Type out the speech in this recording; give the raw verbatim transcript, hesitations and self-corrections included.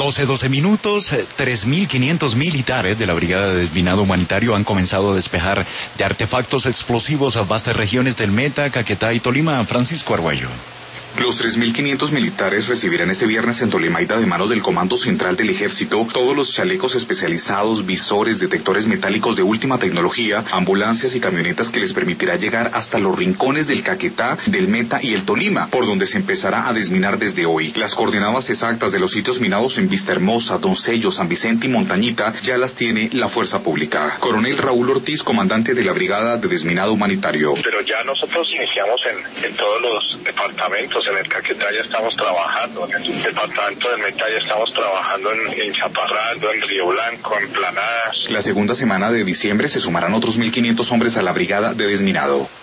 doce, doce minutos, tres mil quinientos militares de la Brigada de Desminado Humanitario han comenzado a despejar de artefactos explosivos a vastas regiones del Meta, Caquetá y Tolima. Francisco Arguello. Los tres mil quinientos militares recibirán este viernes en Tolimaita de manos del Comando Central del Ejército todos los chalecos especializados, visores, detectores metálicos de última tecnología, ambulancias y camionetas que les permitirá llegar hasta los rincones del Caquetá, del Meta y el Tolima, por donde se empezará a desminar desde hoy. Las coordenadas exactas de los sitios minados en Vista Hermosa, Doncello, San Vicente y Montañita ya las tiene la Fuerza Pública. Coronel Raúl Ortiz, comandante de la Brigada de Desminado Humanitario. Pero ya nosotros iniciamos en, en todos los departamentos. En el Caquetá ya estamos trabajando, en el departamento del Meta ya estamos trabajando en, en Chaparral, en Río Blanco, en Planadas. La segunda semana de diciembre se sumarán otros mil quinientos hombres a la Brigada de Desminado.